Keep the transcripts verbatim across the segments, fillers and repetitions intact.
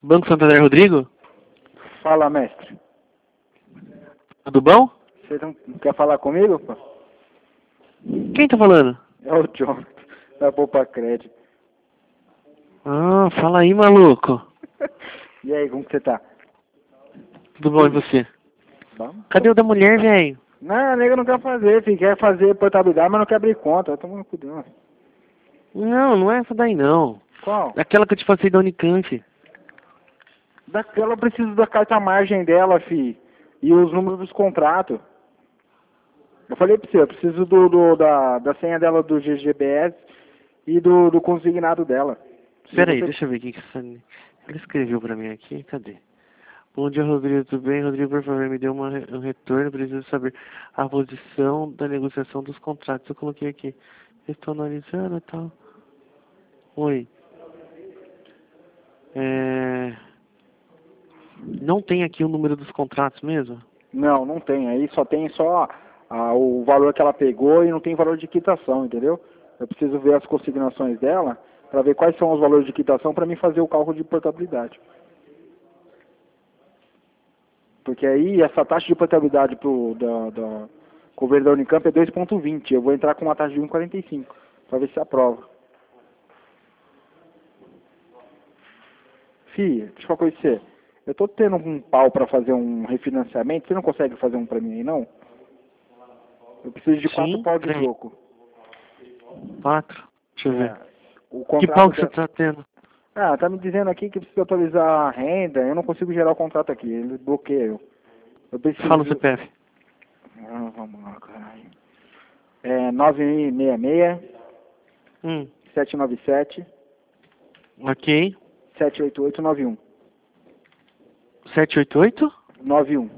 Banco Santander, Rodrigo? Fala, mestre. Tudo bom? Você não quer falar comigo, pô? Quem tá falando? É o John, da Poupa Crédito. Ah, fala aí, maluco. E aí, como que você tá? Tudo bom, e você? Bom? Cadê o da mulher, velho? Não, a nega não quer fazer, filho. Quer fazer portabilidade, mas não quer abrir conta. Tá tomando cuidado. Não, não é essa daí, não. Qual? Aquela que eu te passei da Unicamp. Daquela eu preciso da carta margem dela, fi. E os números dos contratos. Eu falei pra você, eu preciso do, do, da, da senha dela do G G B S e do, do consignado dela. Pera aí, você... deixa eu ver o que que essa... Ele escreveu pra mim aqui, cadê? Bom dia, Rodrigo, tudo bem? Rodrigo, por favor, me dê uma, um retorno, preciso saber a posição da negociação dos contratos. Eu coloquei aqui, estou analisando e tal. Oi. É... Não tem aqui o número dos contratos mesmo? Não, não tem. Aí só tem só ah, o valor que ela pegou e não tem valor de quitação, entendeu? Eu preciso ver as consignações dela para ver quais são os valores de quitação para mim fazer o cálculo de portabilidade. Porque aí essa taxa de portabilidade pro, da, da governo da Unicamp é dois ponto vinte. Eu vou entrar com uma taxa de um vírgula quarenta e cinco para ver se aprova. Fia, deixa eu falar com você. Eu tô tendo um pau para fazer um refinanciamento. Você não consegue fazer um para mim aí, não? Eu preciso de quatro Sim, pau de peraí. troco. Quatro? Deixa eu É, ver. o Que contrato pau que você dela. tá tendo? Ah, tá me dizendo aqui que precisa atualizar a renda. Eu não consigo gerar o contrato aqui. Ele bloqueia eu. Eu Fala o preciso. C P F. Ah, vamos lá, caralho. É nove seis seis, Hum, sete nove sete, ok. sete oito oito nove um. sete oito oito? nove um.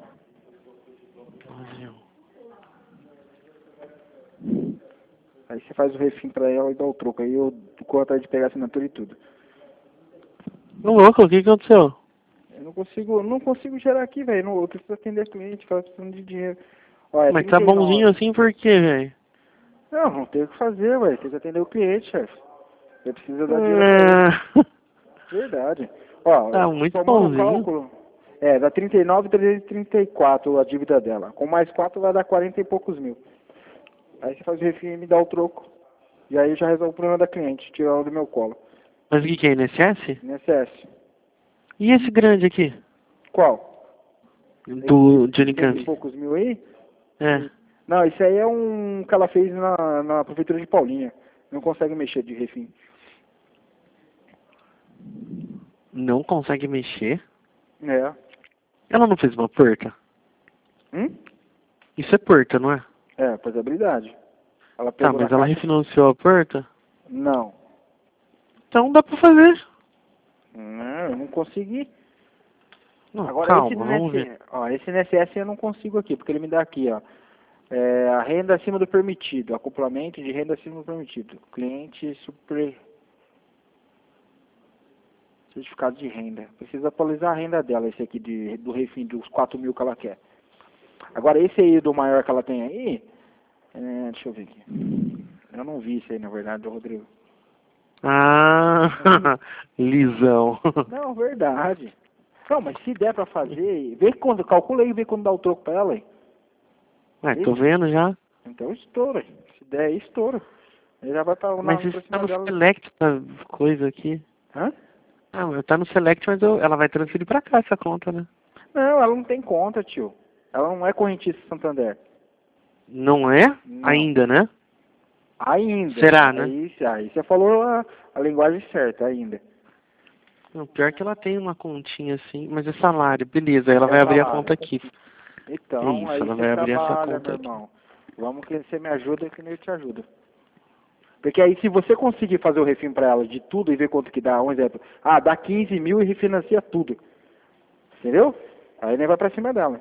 Aí você faz o refim pra ela e dá o troco. Aí eu corro atrás de pegar a assinatura e tudo. Ô, louco, o que que aconteceu? Eu não consigo, não consigo gerar aqui, velho. Eu preciso atender cliente, cara, precisando de dinheiro. Ó, é Mas tá trinta e bonzinho nove. assim por quê, velho? Não, não tem o que fazer, velho. Tem que atender o cliente, chefe. Eu preciso dar dinheiro pra ele. Ah, Verdade. Ó, tá muito tomando o bonzinho. cálculo, é, dá trinta e nove mil trezentos e trinta e quatro a dívida dela. Com mais quatro vai dar quarenta e poucos mil. Aí você faz o refim e me dá o troco. E aí já resolve o problema da cliente, tira ela do meu colo. Mas o que que é, I N S S? I N S S. E esse grande aqui? Qual? Esse de Do de cento e Unicamp? poucos mil aí? É. Não, esse aí é um que ela fez na, na prefeitura de Paulinha. Não consegue mexer de refim. Não consegue mexer? É. Ela não fez uma porta? Hum? Isso é porta, não é? É, portabilidade. Ela Tá, pegou na mas ela caixa? refinanciou a porta? Não. Então dá pra fazer. Não, eu não consegui. Não, Agora esse calma, vamos ver. N S S, ó, esse N S S eu não consigo aqui, porque ele me dá aqui, ó. É, a renda acima do permitido, acoplamento de renda acima do permitido. Cliente super certificado de renda. Precisa atualizar a renda dela, esse aqui de, do refim, dos quatro mil que ela quer. Agora esse aí do maior que ela tem aí, é, deixa eu ver aqui. Eu não vi isso aí, na verdade, Rodrigo. Ah, lisão. Não, verdade. Não, mas se der pra fazer, vê quando, calcula aí e vê quando dá o troco pra ela aí. Ué, tô Isso. vendo já. Então estoura. Se der, estoura. Ele já vai pra, na, Mas pra isso tá cima no dela. Select, tá coisa aqui. Hã? Ah, mas tá no Select, mas eu- ela vai transferir pra cá essa conta, né? Não, ela não tem conta, tio. Ela não é correntista Santander. Não é? Não. Ainda, né? Ainda. Será, né? Aí, aí você falou a, a linguagem certa, ainda. Não, pior que ela tem uma continha assim, mas é salário, beleza, aí ela É vai abrir a salário. conta aqui. É Então, isso, aí ela você vai abrir essa trabalha, meu conta aqui. irmão. Vamos que você me ajuda que nem eu te ajudo. Porque aí se você conseguir fazer o refim pra ela de tudo e ver quanto que dá, um exemplo, ah, dá quinze mil e refinancia tudo. Entendeu? Aí nem vai pra cima dela.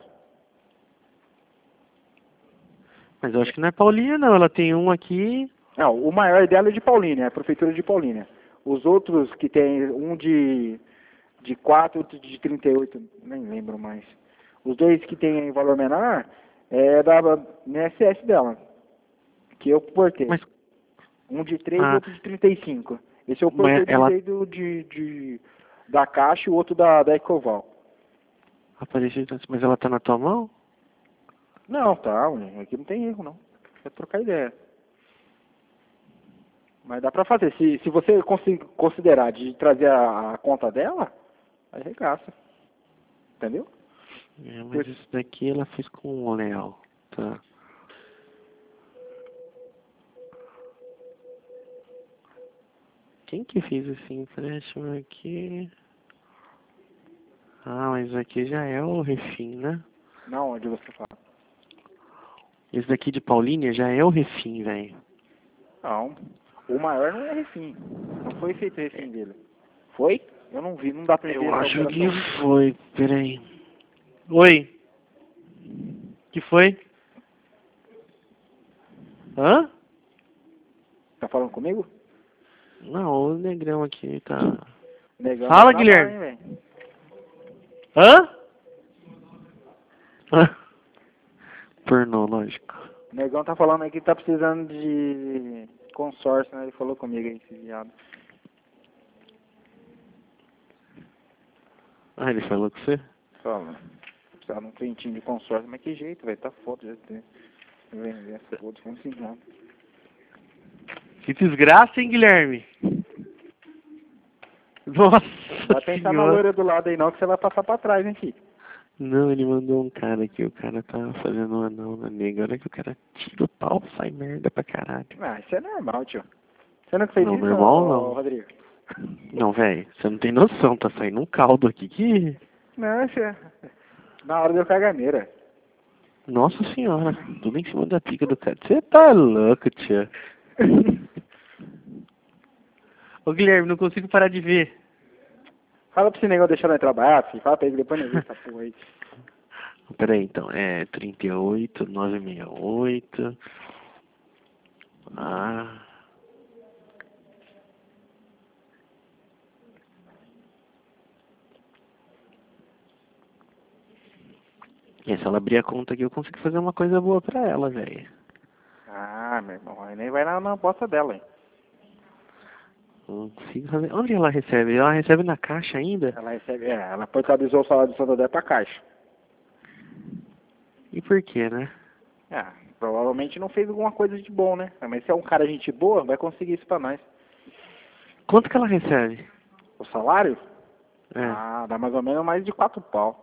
Mas eu acho que não é Paulinha não, ela tem um aqui. Não, o maior dela é de Paulínia, é a prefeitura de Paulínia. Os outros que tem um de, de quatro, outro de trinta e oito, nem lembro mais. Os dois que tem valor menor é da N S S dela, que eu portei. Mas, Um de três e ah, outro de trinta e cinco. Esse eu mas portei ela, desde do, de, de, da Caixa e o outro da, da Ecoval. Aparecida, mas ela tá na tua mão? Não, tá, ué, aqui não tem erro não. É trocar ideia. Mas dá pra fazer. Se, se você consi- considerar de trazer a, a conta dela, aí regaça. Entendeu? É, mas isso daqui ela fez com o Leal. Tá. Quem que fez esse empréstimo aqui? Ah, mas aqui já é o Refim, né? Não, onde você fala? Esse daqui de Paulínia já é o Refim, velho. Não. O maior não é refim. Não foi feito refim dele. Foi? Eu não vi, não dá pra ver Eu essa acho que operação. foi, peraí. Oi. Que foi? Hã? Tá falando comigo? Não, o negrão aqui tá... Negão dá Fala, trabalho, Guilherme. hein, velho? Hã? Hã? Pornô, lógico. O Negão tá falando aí que tá precisando de consórcio, né? Ele falou comigo aí, esse viado. Ah, ele falou com você? Fala. Precisava de um clientinho de consórcio, mas que jeito, velho? Tá foda já ter. Vender essa foda, vamos embora. Que desgraça, hein, Guilherme? Nossa Vai pensar na senhora. loira do lado aí não, que você vai passar pra trás, hein, filho? Não, ele mandou um cara aqui, o cara tá fazendo um anão na nega. Olha que o cara tira o pau, sai merda pra caralho. Ah, isso é normal, tio. Você nunca fez Não, isso, normal ô, não. Rodrigo? Não, velho, você não tem noção, tá saindo um caldo aqui que... Não, isso é... Na hora deu caganeira. Nossa senhora, tudo em cima da pica do cara. Você tá louco, tia. Ô Guilherme, não consigo parar de ver. Fala pra esse negócio deixar nós trabalhar, filho. Fala pra ele, depois nós vemos essa porra aí. Pera aí, então, é trinta e oito, novecentos e sessenta e oito. Ah... E se ela abrir a conta aqui, eu consigo fazer uma coisa boa pra ela, velho. Ah, meu irmão, aí nem vai na, na bosta dela, hein. Consigo fazer... Onde ela recebe? Ela recebe na caixa ainda? Ela recebe, é, ela portabilizou o salário do Santander pra Caixa. E por quê, né? Ah, provavelmente não fez alguma coisa de bom, né? Mas se é um cara gente boa, vai conseguir isso pra nós. Quanto que ela recebe? O salário? É. Ah, dá mais ou menos mais de quatro pau.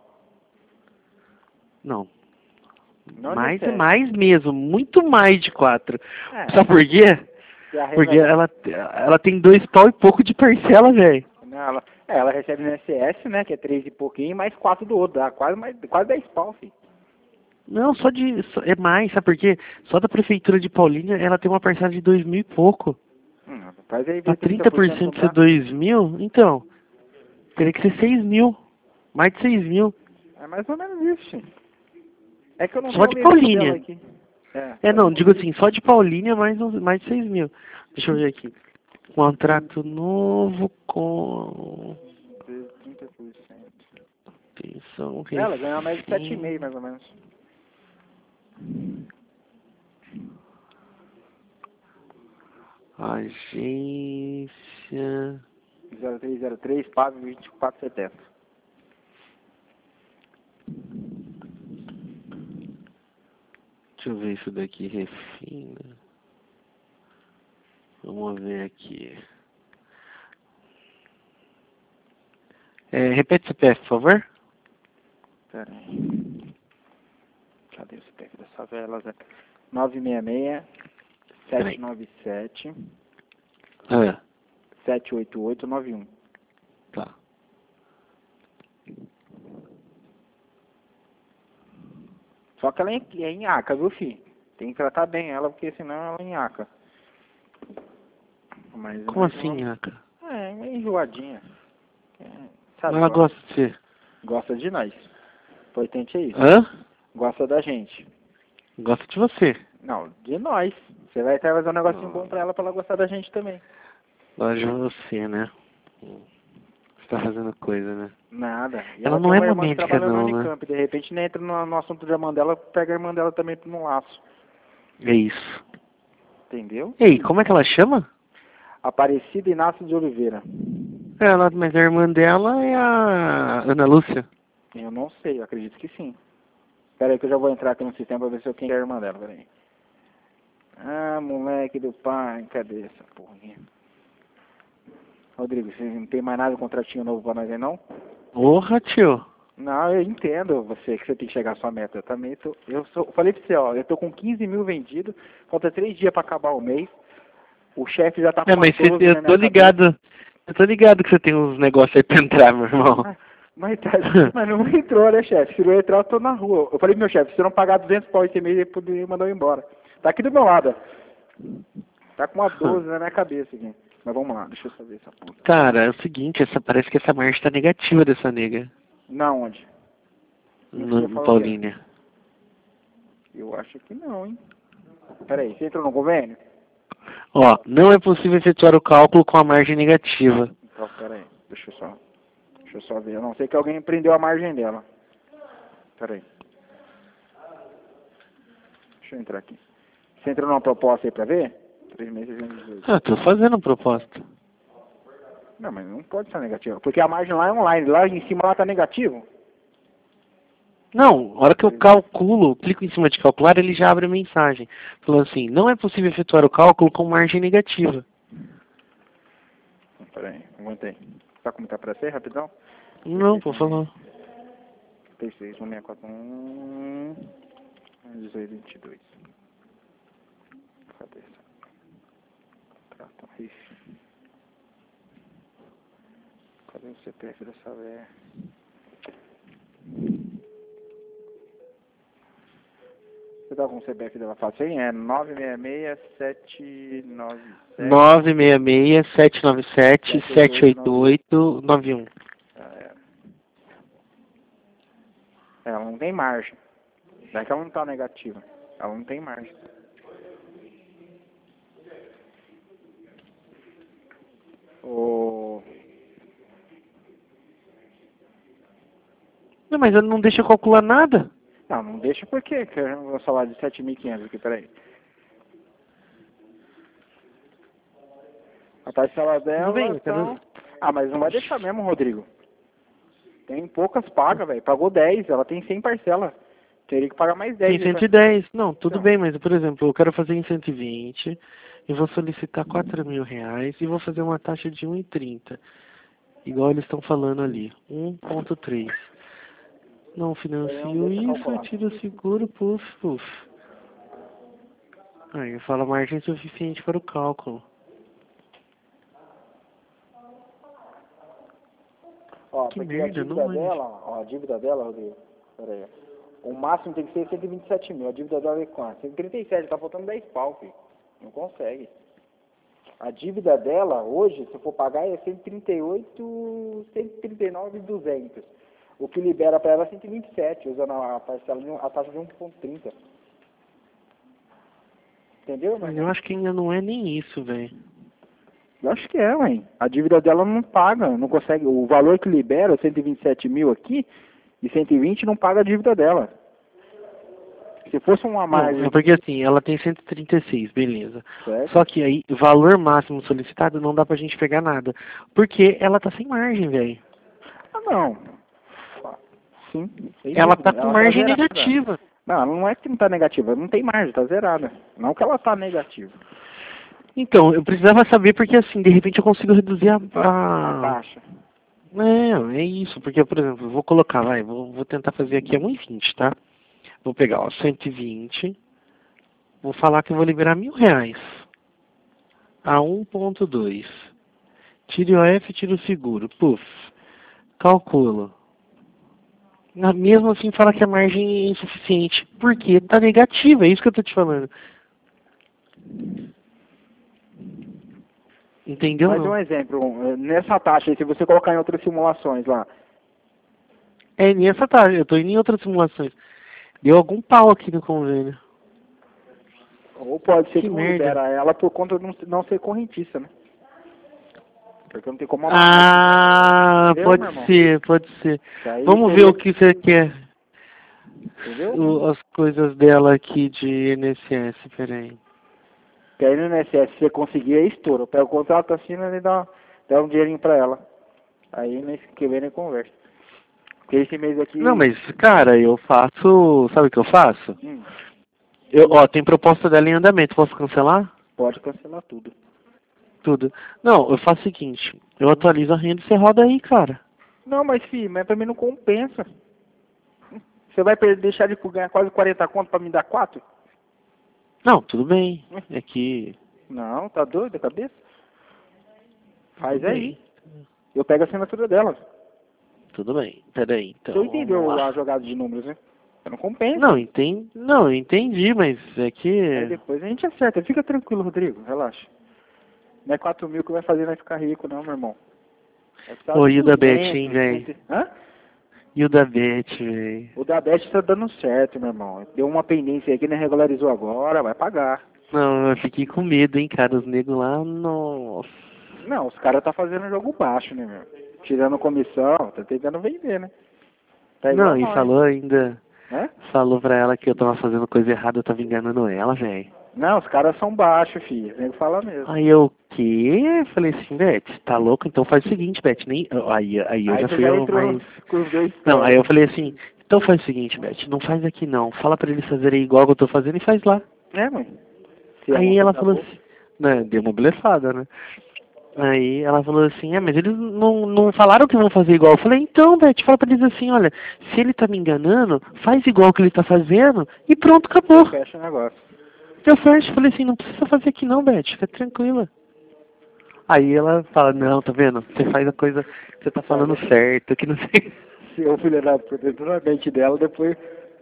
Não. Não Mais e recebe. mais mesmo. Muito mais de quatro. É. Sabe por quê? E a Porque renda- ela, ela tem dois pau e pouco de parcela, velho. Não, ela, é, ela recebe no I N S S, né? Que é três e pouquinho, mais quatro do outro. Dá quase, mais, quase dez pau, filho. Não, só de... só- é mais, sabe por quê? Só da prefeitura de Paulínia, ela tem uma parcela de dois mil e pouco. Hum, faz aí Pra ver trinta por cento ser dois mil, então... Teria que ser seis mil. Mais de seis mil. É mais ou menos isso, filho. É que eu não Só tenho de o limite Paulínia. dela aqui. É, É, só não, de digo Paulínia. assim, só de Paulínia mais, uns- mais de seis mil. Deixa eu ver aqui. Contrato novo com... trinta por cento. Atenção, É, ela ganha mais de sete refém. vírgula cinco mais ou menos. Agência... zero três zero três, pago vinte e quatro setenta. Deixa eu ver isso daqui, refina. Vamos ver aqui. É, repete o C P F, por favor. Pera aí. Cadê o C P F dessa vela, Zé? nove seis seis, sete nove sete, Ah, sete oito oito nove um. tá. Só que ela é em, é em aca, viu, filho? Tem que tratar bem ela, porque senão ela é em aca. Mas, Como mas assim, ela- Aka? É, meio enjoadinha. É, sabe, Ela gosta, gosta de você. gosta de nós. O importante é isso. Hã? Gosta da gente. Gosta de você. Não, de nós. Você vai até fazer um negocinho bom pra ela, pra ela gostar da gente também. Gosta de você, né? Você tá fazendo coisa, né? Nada. E Ela ela, não tem é uma irmã que magnética, trabalha no não, né? Unicamp. De repente, nem entra no, no assunto da irmã dela, pega a irmã dela também no laço. É isso. Entendeu? Ei, como é que ela chama? Aparecida Inácio de Oliveira. Ela, mas a irmã dela é a Ana Lúcia. Eu não sei, eu acredito que sim. Pera aí que eu já vou entrar aqui no sistema pra ver se eu quem é a irmã dela, pera aí. Ah, moleque do pai, cadê essa porra aqui? Rodrigo, você não tem mais nada de contratinho novo pra nós aí, não? Porra, tio. Não, eu entendo você, que você tem que chegar à sua meta. Eu também tô, eu sou, falei pra você, ó, eu tô com quinze mil vendidos, falta três dias pra acabar o mês. O chefe já tá com É, uma mas cê, doze eu na tô minha cabeça. ligado. Eu tô ligado que você tem uns negócios aí pra entrar, meu irmão. Mas, mas, tá, mas não entrou, né, chefe? Se não entrar, eu tô na rua. Eu falei pro meu chefe, se você não pagar duzentos pau esse mês, ele poderia mandar eu embora. Tá aqui do meu lado, ó. Tá com uma doze na minha cabeça aqui. Mas vamos lá, deixa eu saber essa puta. Cara, é o seguinte, essa, parece que essa marcha tá negativa dessa nega. Na onde? No, no Paulínia. Eu acho que não, hein? Peraí, você entrou no convênio? Ó, não é possível efetuar o cálculo com a margem negativa. Então, peraí, deixa eu só. Deixa eu só ver. Eu não sei que alguém prendeu a margem dela. Peraí. Deixa eu entrar aqui. Você entrou numa proposta aí pra ver? três meses e dezoito. Ah, tô fazendo proposta. Não, mas não pode ser negativa. Porque a margem lá é online. Lá em cima lá tá negativo. Não, a hora que eu calculo, clico em cima de calcular, ele já abre a mensagem. Falando assim, não é possível efetuar o cálculo com margem negativa. Peraí, aguentei. Tá como tá pra ser, rapidão? Não, por favor. P seis, um seis quatro um, dezoito vinte e dois. Cadê essa? Tá, tá, isso. Cadê o C P F dessa velha? Você tá com o C P F dela fácil aí? É nove seis seis, sete nove sete... nove seis seis, sete nove sete, sete oito oito, nove um. Ela não tem margem. Não é que ela não tá negativa. Ela não tem margem. O... Não, mas eu não deixa eu calcular nada. Não, não deixa por quê? Que eu vou falar de sete mil e quinhentos aqui, peraí. A parcela dela bem, eu são... quero- Ah, mas não vai deixar mesmo, Rodrigo. Tem poucas pagas, velho. Pagou dez, ela tem cem parcelas. Teria que pagar mais dez. Tem cento e dez. Não, tudo Então. bem, mas, por exemplo, eu quero fazer em cento e vinte, eu vou solicitar quatro mil reais e vou fazer uma taxa de um e trinta. Igual eles estão falando ali, um ponto três. Não financio isso, eu tiro o seguro, puf, puf. Aí eu falo margem suficiente para o cálculo. Ó, Que porque merda, a dívida não é. dela, ó, a dívida dela, Rodrigo, pera aí. O máximo tem que ser cento e vinte e sete mil. A dívida dela é quanto? cento e trinta e sete, tá faltando dez pau, filho. Não consegue. A dívida dela, hoje, se eu for pagar, é cento e trinta e oito, cento e trinta e nove e duzentos. O que libera pra ela é cento e vinte e sete, usando a parcela, de um- a taxa de um ponto trinta. Entendeu, Mas meu eu irmão? acho que ainda não é nem isso, velho. Eu acho que é, mãe. A dívida dela não paga, não consegue. O valor que libera, cento e vinte e sete mil aqui, e cento e vinte não paga a dívida dela. Se fosse uma Não, margem, é porque assim, ela tem cento e trinta e seis, beleza. certo? Só que aí, valor máximo solicitado, não dá pra gente pegar nada. Porque ela tá sem margem, velho. Ah, não. Sim. sem Ela dúvida. tá com Ela margem zerada. negativa. Não, ela não é que não tá negativa, não tem margem, tá zerada. Não que ela tá negativa. Então, eu precisava saber porque assim, de repente eu consigo reduzir a... A a... taxa. Não, é isso, porque, por exemplo, eu vou colocar, vai, vou, vou tentar fazer aqui a um e vinte, tá? Vou pegar, ó, cento e vinte, vou falar que eu vou liberar mil reais a um ponto dois. Tire o F, tira o seguro, puf, calculo. Na- Mesmo assim, fala que a margem é insuficiente. Por quê? Tá negativa, é isso que eu tô te falando. Entendeu? Mas Não? um exemplo, nessa taxa aí, se você colocar em outras simulações lá, É nessa taxa, eu tô indo em outras simulações. Deu algum pau aqui no convênio. ou pode ser Que que não merda. libera ela por conta de não, não ser correntista, né? Porque não tem como amarrar. Ah, Entendeu, pode meu irmão? ser, pode ser. Isso aí Vamos ver teria o que você quer. Entendeu? O- as coisas dela aqui de I N S S, peraí. Que aí no I N S S, se você conseguir, é estouro. Pega o contrato, assina e dá, dá um dinheirinho pra ela. Aí mês que vem nem conversa. Porque esse mês aqui... Não, mas, cara, eu faço... Sabe o que eu faço? Hum, Eu, ó, tem proposta dela em andamento. Posso cancelar? pode cancelar tudo. Tudo. Não, eu faço o seguinte. Eu atualizo a renda e você roda aí, cara. Não, mas filho, mas pra mim não compensa. Você vai perder, deixar de ganhar quase quarenta conto pra me dar quatro? Não, tudo bem. É que... Não, tá doido a cabeça? Faz Tudo aí. bem. Eu pego a assinatura dela. Tudo bem. Peraí, então. Você Vamos entendeu lá. a jogada de números, né? Não compensa. Não, entendi. Não, eu entendi, mas é Aí que... depois a gente acerta. Fica tranquilo, Rodrigo. Relaxa. Não é quatro mil que vai fazer nós ficar rico, não, meu irmão. É só Ô, e o da Bet, duzentos, hein, velho? cem. Hã? E o da Bet, velho? O da Bet tá dando certo, meu irmão. Deu uma pendência aí que não regularizou agora, vai pagar. Não, eu fiquei com medo, hein, cara. Os negros lá, nossa. Não, os caras tá fazendo jogo baixo, né, meu? Tirando comissão, tá tentando vender, né? Tá igual Não, e nós, falou ainda... né? Falou pra ela que eu tava fazendo coisa errada, eu tava enganando ela, velho. Não, os caras são baixos, filho. Nem fala mesmo. Aí eu, o quê? Falei assim, Beth, tá louco? Então faz o seguinte, Beth, nem... Aí, aí eu Aí já você fui já eu entrou mais... com os dois Não, pés. aí eu falei assim, então faz o seguinte, Beth, não faz aqui não. Fala pra eles fazerem igual que eu tô fazendo e faz lá. É, mãe. Se é uma Aí ela coisa falou boa. assim, né, deu uma blefada, né? Aí ela falou assim, é, mas eles não, não falaram que vão fazer igual. Eu falei, então, Beth, fala pra eles assim, olha, se ele tá me enganando, faz igual que ele tá fazendo e pronto, acabou. Fecha o negócio. Eu fecho, falei assim, não precisa fazer aqui não, Beth, fica tranquila. Aí ela fala, não, tá vendo? Você faz a coisa, você tá falando certo, que não sei. Se o filho da puta entra na mente dela, depois...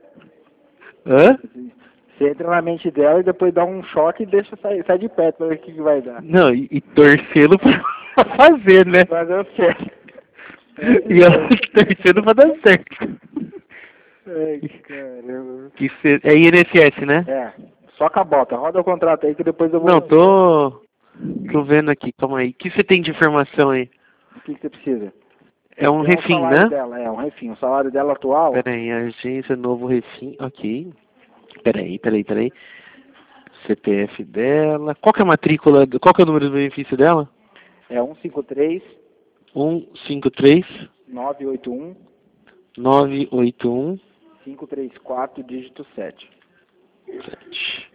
Hã? Você entra na mente dela e depois dá um choque e deixa sair, sai de perto pra ver o que, que vai dar. Não, e, e torcendo pra fazer, né? Mas eu certo. E ela torcendo pra dar certo. Ai, caramba. Que cê, é I N S S, né? É, só com a bota. Roda o contrato aí que depois eu vou... Não, tô, tô vendo aqui, calma aí. O que você tem de informação aí? O que, que você precisa? É um Tem um refim, salário né? dela, é um refim. O salário dela atual Pera aí, agência, novo refim, ok. Pera aí, pera aí, pera aí. C P F dela. Qual que é a matrícula, qual que é o número do benefício dela? é um cinco três, um cinco três, nove oito um, nove oito um, cinco três quatro, dígito sete. sete.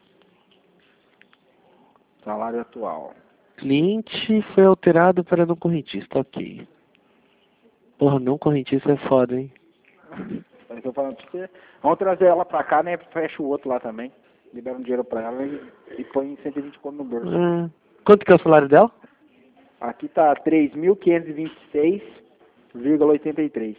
Salário atual. Cliente foi alterado para não correntista, ok. Porra, não correntista é foda, hein? Eu tô falando pra você. Vamos trazer ela pra cá, né? Fecha o outro lá também. Libera um dinheiro pra ela e, e põe cento e vinte conto no bolso. Ah, quanto que é o salário dela? Aqui tá três mil quinhentos e vinte e seis vírgula oitenta e três.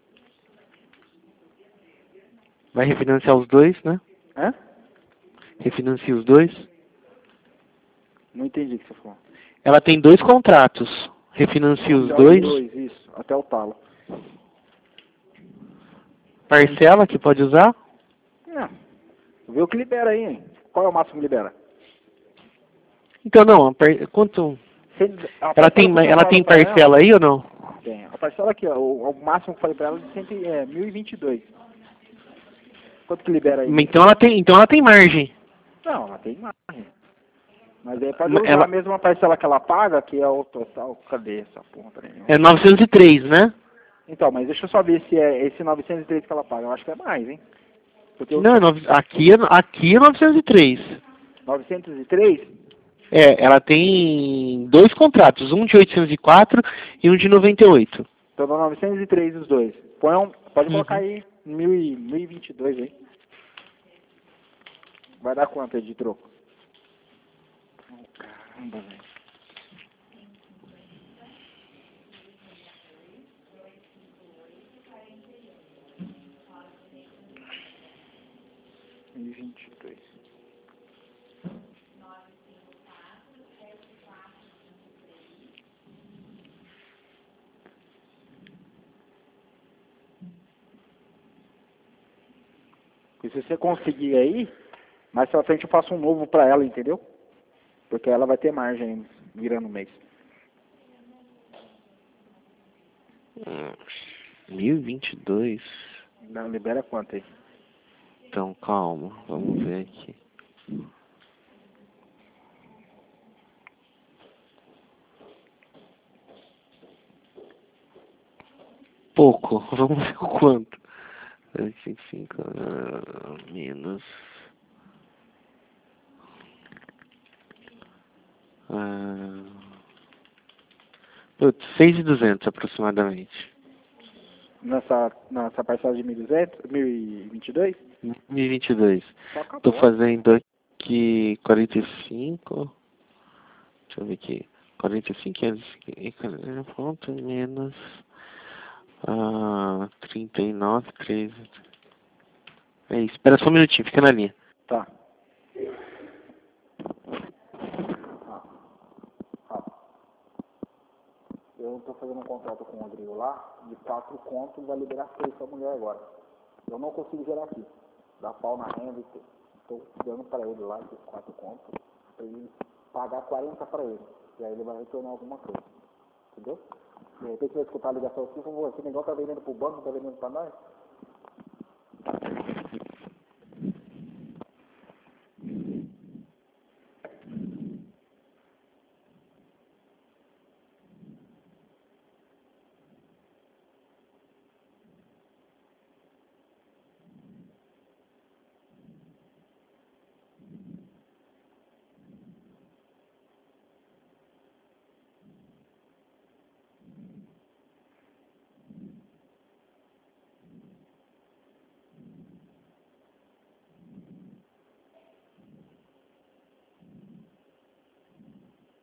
Vai refinanciar os dois, né? Hã? Refinancia os dois. Não entendi o que você falou. Ela tem dois contratos. Refinancia os Até dois. dois, isso. Até o talo. Parcela que pode usar. Não. Vê o que libera aí, hein? Qual é o máximo que libera? Então não, a par- quanto... Você- a Ela tem, parcela que eu ela falo tem pra ela- parcela aí ou não? Tem. A parcela aqui, ó, o, o máximo que eu falei pra ela é de cem, é, mil e vinte e dois. Quanto que libera aí? Então ela tem, então ela tem margem. Não, ela tem margem. Mas aí pode Mas usar ela- a mesma parcela que ela paga, que é o total. Cadê essa porra? Peraí. É novecentos e três, né? Então, mas deixa eu só ver se é esse novecentos e três que ela paga. Eu acho que é mais, hein? Porque o Não, é nove- aqui, é, aqui é novecentos e três. novecentos e três? É, ela tem dois contratos, um de oitocentos e quatro e um de noventa e oito. Então dá novecentos e três os dois. Põe um, pode Uhum. colocar aí mil e, mil e vinte e dois aí. Vai dar quanto aí de troco? Oh, caramba, velho. mil e vinte e dois. E se você conseguir aí, mais pra frente eu faço um novo pra ela, entendeu? Porque ela vai ter margem virando o mês. Hum, mil e vinte e dois. Não, libera quanto aí? Então, calma, vamos ver aqui. pouco. Vamos ver o quanto. vinte e cinco uh, menos... Uh, putz, seis mil e duzentos aproximadamente. Nessa, nessa parcela de mil e duzentos, mil e vinte e dois? mil e vinte e dois. Só acabou. Tô fazendo aqui quarenta e cinco. Deixa eu ver aqui. quarenta e cinco ponto menos uh, trinta e nove, treze. É isso. Espera só um minutinho, fica na linha. Tá. Eu estou fazendo um contrato com o Rodrigo lá, de quatro contos, vai liberar seis para a mulher agora. Eu não consigo gerar aqui. Dá pau na renda e tudo. Estou dando para ele lá esses quatro contos, para ele pagar quarenta para ele. E aí ele vai retornar alguma coisa. Entendeu? De repente vai escutar a ligação assim, por favor, esse negócio tá vendendo pro banco, tá vendendo para nós?